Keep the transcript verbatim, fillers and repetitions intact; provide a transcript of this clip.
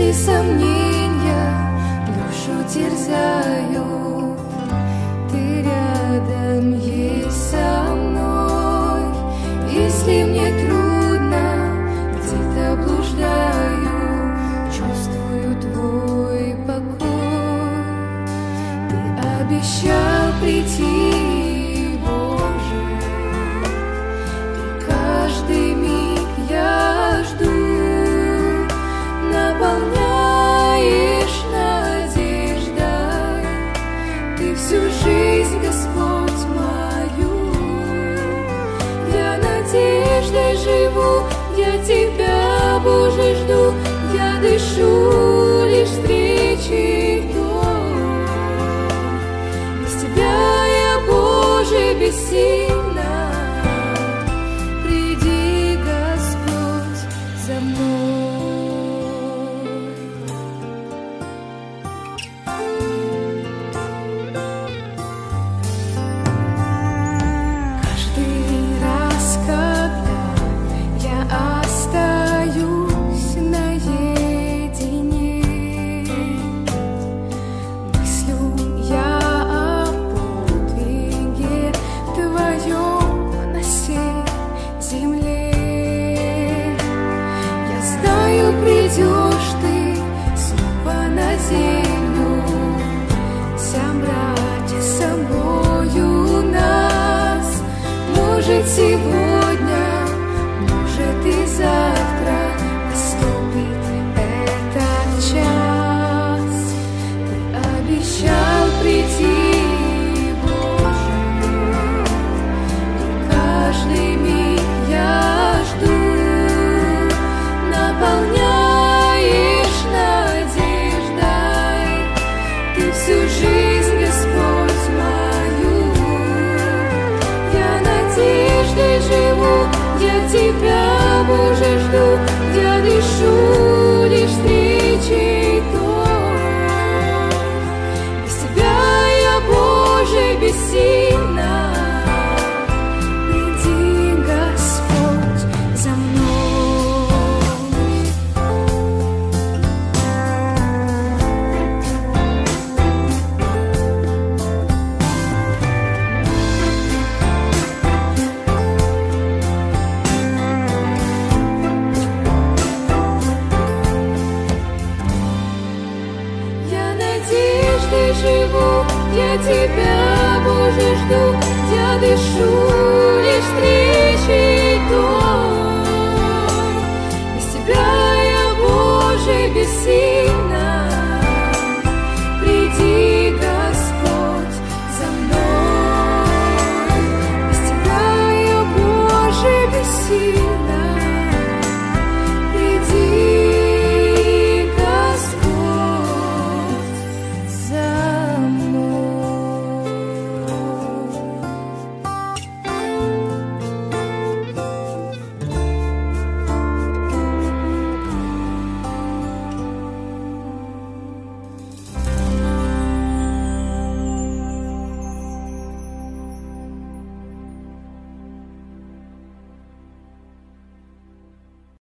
Если сомнения душу терзают, Ты рядом есть со мной. Если мне трудно, где-то блуждаю, чувствую Твой покой. Ты обещал прийти, Боже, и каждый миг я жду. Наполняешь надеждой Ты всю жизнь, Господь, мою. Я надеждой живу, я Тебя, Боже, жду. Я дышу лишь встречи Твой. Без Тебя я, Боже, бессильна. Приди, Господь, за мной. Придешь Ты снова на землю, вся братья с собою нас, может, сегодня